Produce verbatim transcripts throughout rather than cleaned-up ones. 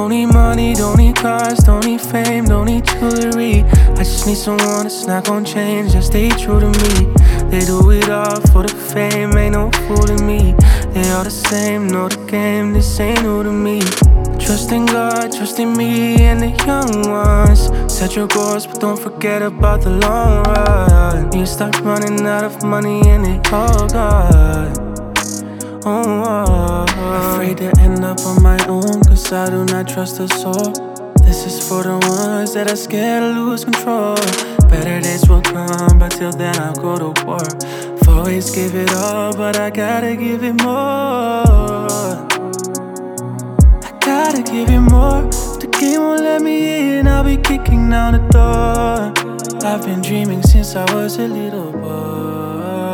Don't need money, don't need cars, don't need fame, don't need jewelry. I just need someone that's not gon' change and stay true to me. They do it all for the fame, ain't no fooling me. They all the same, know the game, this ain't new to me. Trust in God, trust in me and the young ones. Set your goals, but don't forget about the long run. You start running out of money and it all gone. Oh, oh, oh. Afraid to end up on my own, cause I do not trust a soul. This is for the ones that are scared to lose control. Better days will come, but till then I'll go to war. I've always give it all, but I gotta give it more. I gotta give it more. The game won't let me in, I'll be kicking down the door. I've been dreaming since I was a little boy.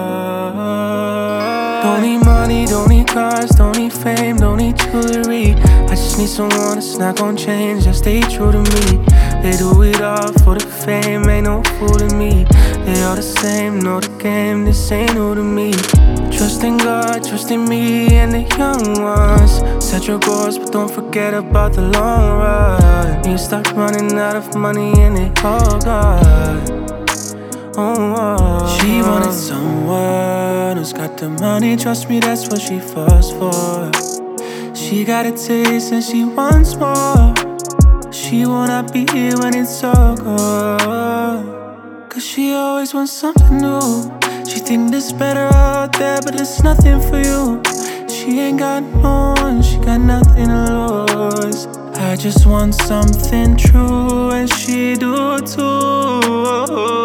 Don't need money, don't need cars, don't need fame, don't need jewelry. I just need someone that's not gon' change and stay true to me. They do it all for the fame, ain't no fooling me. They all the same, know the game, this ain't new to me. Trust in God, trust in me and the young ones. Set your goals, but don't forget about the long run. You start running out of money and it all gone. Oh, oh, she wanted someone who's got the money, trust me, that's what she falls for. She got a taste and she wants more. She wanna be here when it's all gone. Cause she always wants something new. She think there's better out there, but there's nothing for you. She ain't got no one, she got nothing to lose. I just want something true, and she do too.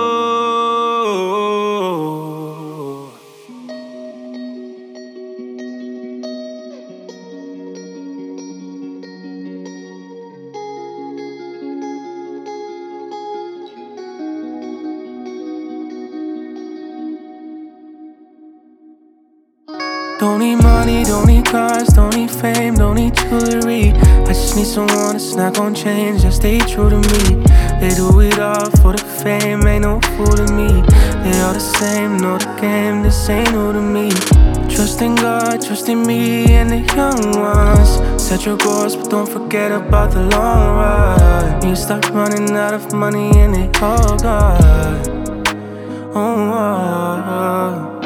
Don't need money, don't need cars, don't need fame, don't need jewelry. I just need someone that's not gon' change and stay true to me. They do it all for the fame, ain't no fooling me. They all the same, know the game, this ain't new to me. Trust in God, trust in me and the young ones. Set your goals, but don't forget about the long run. You start running out of money and it all gone. Oh, oh, oh.